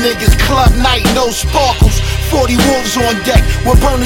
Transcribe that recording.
niggas, club night, no sparkles. 40 wolves on deck, we're burning